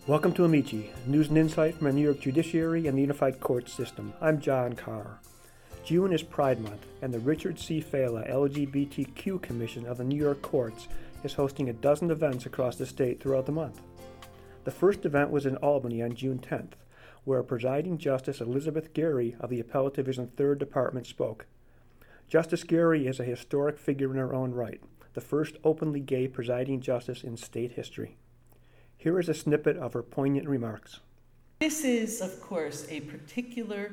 Welcome to Amici, news and insight from the New York Judiciary and the Unified Court System. I'm John Carr. June is Pride Month, and the Richard C. Fala LGBTQ Commission of the New York Courts is hosting a dozen events across the state throughout the month. The first event was in Albany on June 10th, where presiding Justice Elizabeth Gary of the Appellate Division 3rd Department spoke. Justice Gary is a historic figure in her own right, the first openly gay presiding justice in state history. Here is a snippet of her poignant remarks. This is, of course, a particular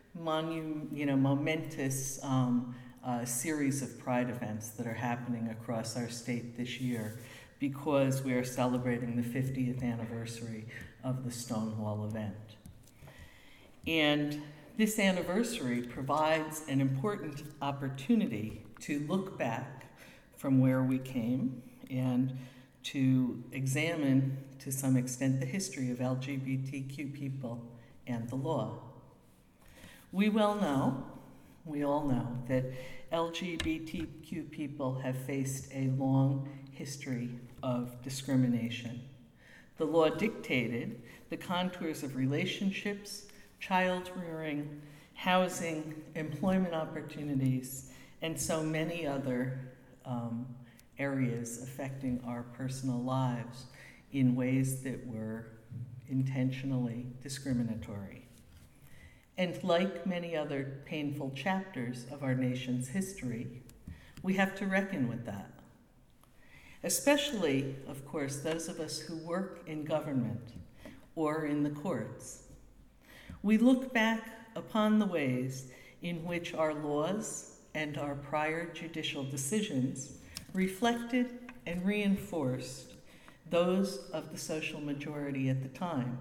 momentous series of Pride events that are happening across our state this year because we are celebrating the 50th anniversary of the Stonewall event. And this anniversary provides an important opportunity to look back from where we came and to examine, to some extent, the history of LGBTQ people and the law. We all know that LGBTQ people have faced a long history of discrimination. The law dictated the contours of relationships, child rearing, housing, employment opportunities, and so many other areas affecting our personal lives in ways that were intentionally discriminatory. And like many other painful chapters of our nation's history, we have to reckon with that. Especially, of course, those of us who work in government or in the courts. We look back upon the ways in which our laws and our prior judicial decisions reflected and reinforced those of the social majority at the time.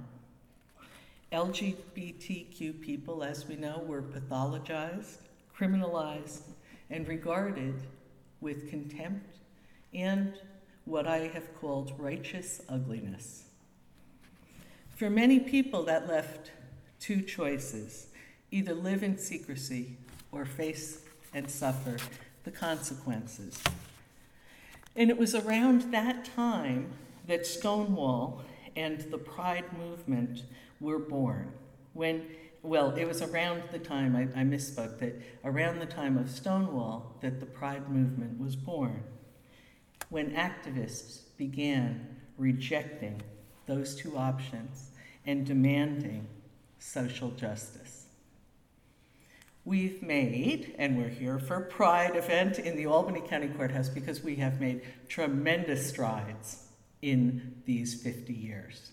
LGBTQ people, as we know, were pathologized, criminalized, and regarded with contempt and what I have called righteous ugliness. For many people, that left two choices: either live in secrecy or face and suffer the consequences. And it was around that time that Stonewall and the Pride movement were born. It was around the time, I misspoke, that around the time of Stonewall that the Pride movement was born, when activists began rejecting those two options and demanding social justice. We've made, and we're here for a Pride event in the Albany County Courthouse because we have made tremendous strides in these 50 years.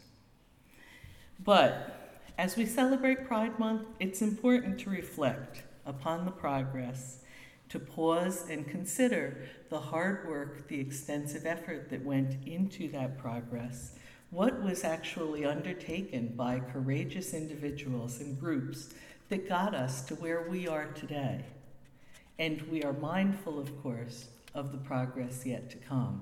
But as we celebrate Pride Month, it's important to reflect upon the progress, to pause and consider the hard work, the extensive effort that went into that progress, what was actually undertaken by courageous individuals and groups that got us to where we are today. And we are mindful, of course, of the progress yet to come.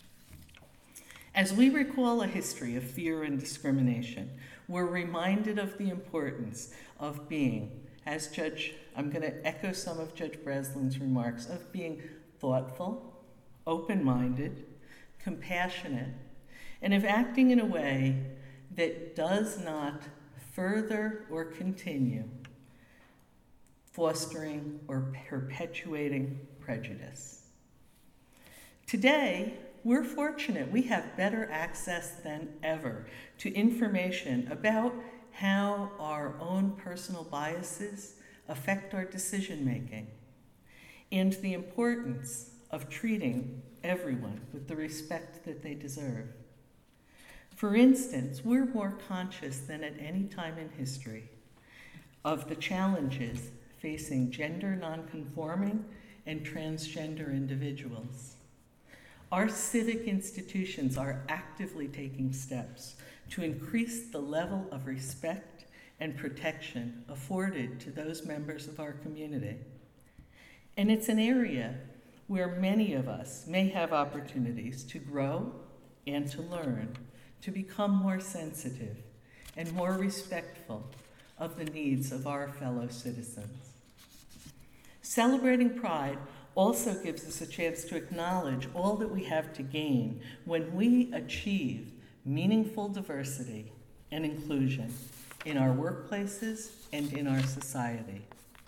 As we recall a history of fear and discrimination, we're reminded of the importance of being, I'm going to echo some of Judge Breslin's remarks, of being thoughtful, open-minded, compassionate, and of acting in a way that does not further or continue fostering or perpetuating prejudice. Today, we're fortunate. We have better access than ever to information about how our own personal biases affect our decision-making and the importance of treating everyone with the respect that they deserve. For instance, we're more conscious than at any time in history of the challenges facing gender nonconforming and transgender individuals. Our civic institutions are actively taking steps to increase the level of respect and protection afforded to those members of our community. And it's an area where many of us may have opportunities to grow and to learn, to become more sensitive and more respectful of the needs of our fellow citizens. Celebrating Pride also gives us a chance to acknowledge all that we have to gain when we achieve meaningful diversity and inclusion in our workplaces and in our society.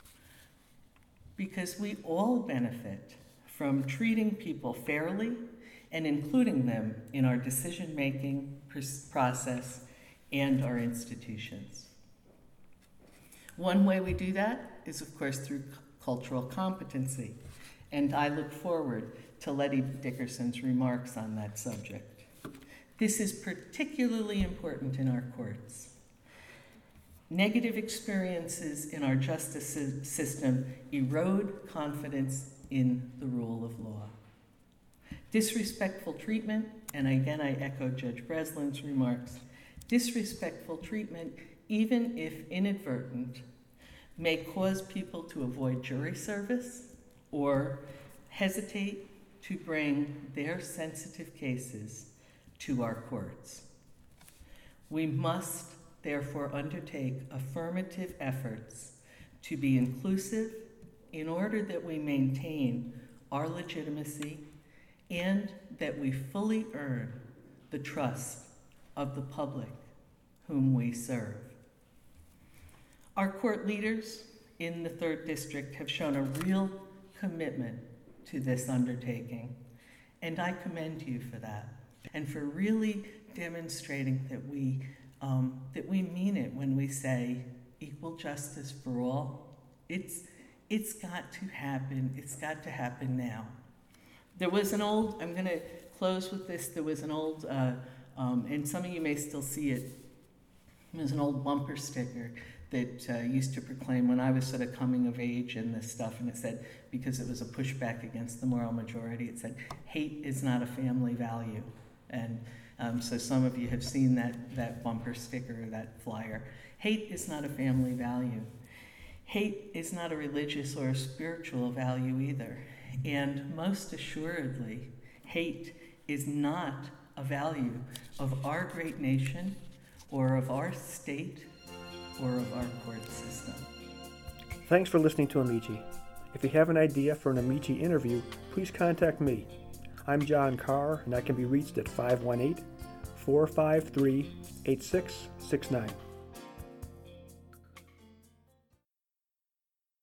Because we all benefit from treating people fairly and including them in our decision-making process and our institutions. One way we do that is, of course, through cultural competency, and I look forward to Letty Dickerson's remarks on that subject. This is particularly important in our courts. Negative experiences in our justice system erode confidence in the rule of law. Disrespectful treatment, and again I echo Judge Breslin's remarks, disrespectful treatment, even if inadvertent, may cause people to avoid jury service or hesitate to bring their sensitive cases to our courts. We must therefore undertake affirmative efforts to be inclusive in order that we maintain our legitimacy and that we fully earn the trust of the public whom we serve. Our court leaders in the 3rd District have shown a real commitment to this undertaking, and I commend you for that, and for really demonstrating that we mean it when we say equal justice for all. It's got to happen. It's got to happen now. There was an old, I'm going to close with this, there was an old, and some of you may still see it, there's an old bumper sticker that used to proclaim when I was sort of coming of age and this stuff, and it said, because it was a pushback against the moral majority, it said, hate is not a family value. And so some of you have seen that bumper sticker or that flyer. Hate is not a family value. Hate is not a religious or a spiritual value either. And most assuredly, hate is not a value of our great nation or of our state or of our court system. Thanks for listening to Amici. If you have an idea for an Amici interview, please contact me. I'm John Carr, and I can be reached at 518-453-8669.